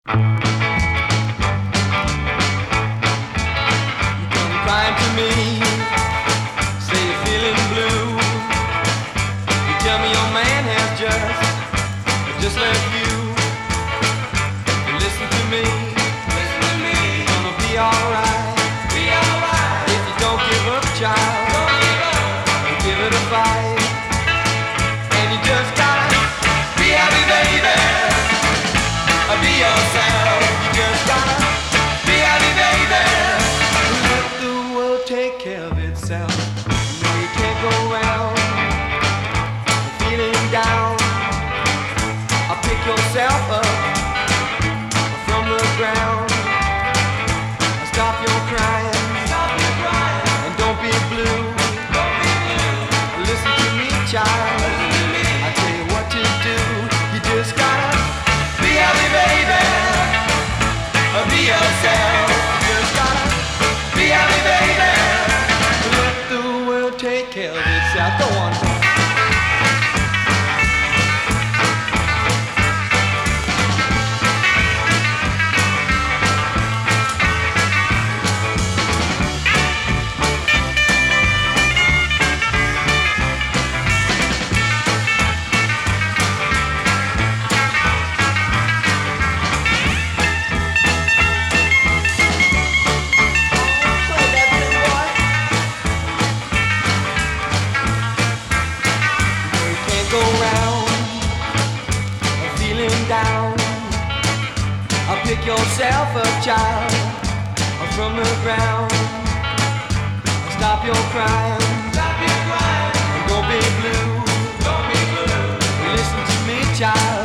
You come crying to me, say you're feeling blue. You tell me your man has just left you. Listen to me, you're gonna be alright. If you don't give up, child, don't give it a fight. And you just gotta be happy, baby. Be yourself. You just gotta be happy, baby. Let the world take care of itself. No, you can't go around feeling down. I'll pick yourself up from the ground. Stop your crying. And don't be blue. Listen to me, child. I tell you what to do. You just gotta be happy, baby. Be yourself. You just gotta be happy, baby. Let the world take care of itself. Go on. Down. I'll pick yourself up, child, from the ground. Stop your crying. And don't be blue. Listen to me, child.